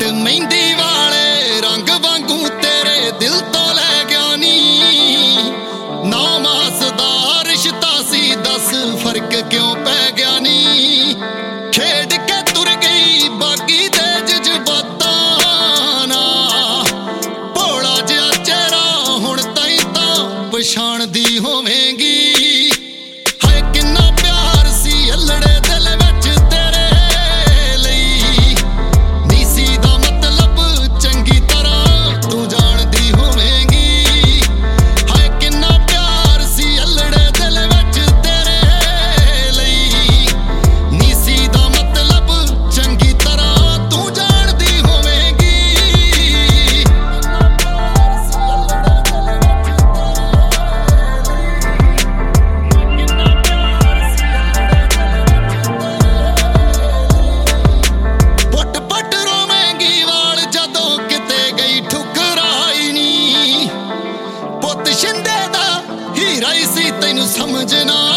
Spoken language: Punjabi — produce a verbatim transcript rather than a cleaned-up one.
ਜੱਟ ਮਹਿੰਦੀ ਵਾਲੇ ਰੰਗ ਵਾਂਗੂ ਤੇਰੇ ਦਿਲ ਤੋਂ ਲੈ ਗਿਆ ਨੀ। ਨਾ ਮਾਸ ਦਾ ਰਿਸ਼ਤਾ ਸੀ ਦੱਸ ਫਰਕ ਕਿਉਂ ਪੈ ਗਿਆ ਨੀ। ਖੇਡ ਕੇ ਤੁਰ ਗਈ ਬਾਗੀ ਦੇ ਜਜ਼ਬਾਤਾਂ ਨਾਲ, ਭੋਲਾ ਜਿਹਾ ਚਿਹਰਾ ਹੁਣ ਤਾਈਂ ਤਾਂ ਪਛਾਣਦੀ ਹੋਵੇਂਗੀ। ਹਾਏ ਕਿੰਨਾ ਪਿਆਰ ਸੀ ਅਲੜੇ ਦਿਲ ਵਿੱਚ ਤੇਰੇ ਲਈ, ਨੀ ਸੀ ਦਾ ਮਤਲਬ ਚੰਗੀ ਤਰ੍ਹਾਂ ਤੂੰ ਜਾਣਦੀ ਹੋਵੇਂਗੀ। ਹਾਏ ਕਿੰਨਾ ਪਿਆਰ ਸੀ ਅਲੜੇ ਦਿਲ ਵਿੱਚ ਤੇਰੇ ਲਈ, ਨੀ ਸੀ ਦਾ ਮਤਲਬ ਚੰਗੀ ਤਰ੍ਹਾਂ ਤੂੰ ਜਾਣਦੀ ਹੋਵੇਂਗੀ। ਪੁੱਟ ਪੁੱਟ ਰੋਵੇਂਗੀ ਵਾਲ ਜਦੋਂ ਕਿਤੇ ਗਈ ਠੁਕਰਾਈ ਨੀ। ਪੁੱਤ ਸ਼ਿੰਦੇ ਦਾ ਹੀਰਾ ਹੀ ਸੀ ਤੈਨੂੰ ਸਮਝ ਨਾ